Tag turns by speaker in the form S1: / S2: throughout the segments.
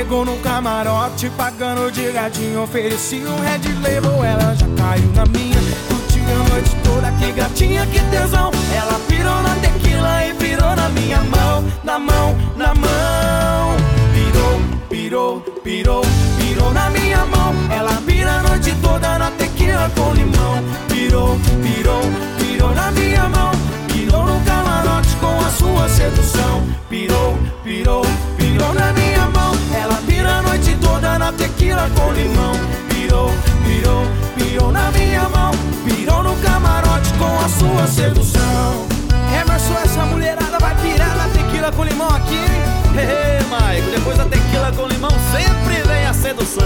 S1: Chegou no camarote, pagando de gatinho, ofereci um Red Label, ela já caiu na minha. Curtiu a noite toda, que gatinha, que tesão. Ela pirou na tequila e pirou na minha mão, na mão, na mão. Pirou, pirou, pirou, pirou na minha mão. Ela pira a noite toda na tequila com limão. Pirou, pirou, pirou na minha mão. Pirou no camarote com a sua sedução. Pirou, pirou, pirou na minha mão. Ela pira a noite toda na tequila com limão. Pirou, pirou, pirou na minha mão. Pirou no camarote com a sua sedução.
S2: Emerson, essa mulherada vai pirar na tequila com limão aqui, hein?
S3: Maico, depois da tequila com limão sempre vem a sedução.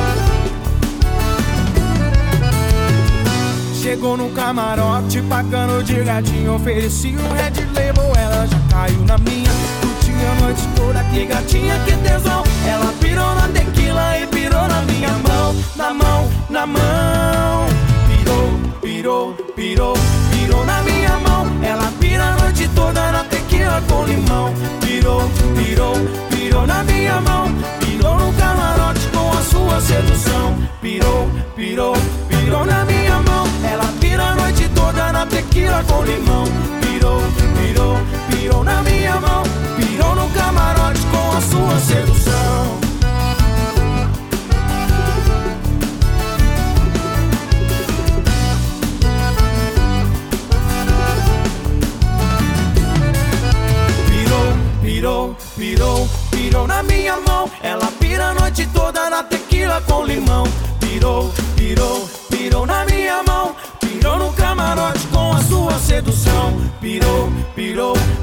S1: Chegou no camarote, pagando de gatinho, ofereci um Red Label, ela já caiu na minha. Curtiu a noite toda, que gatinha, que tesão. Ela pirou na tequila e pirou na minha mão, na mão, na mão. Pirou, pirou, pirou, pirou na minha mão. Ela pira a noite toda na tequila com limão. Pirou, pirou, pirou na minha mão. Pirou no camarote com a sua sedução. Pirou, pirou, pirou na minha mão. Ela pira a noite toda na tequila com limão. Pirou, pirou, pirou na minha mão. Pirou no camarote com a sua sedução. Pirou, pirou, pirou na minha mão. Ela pira a noite toda na tequila com limão. Pirou, pirou, pirou na minha mão. Pirou no camarote com a sua sedução. Pirou, pirou,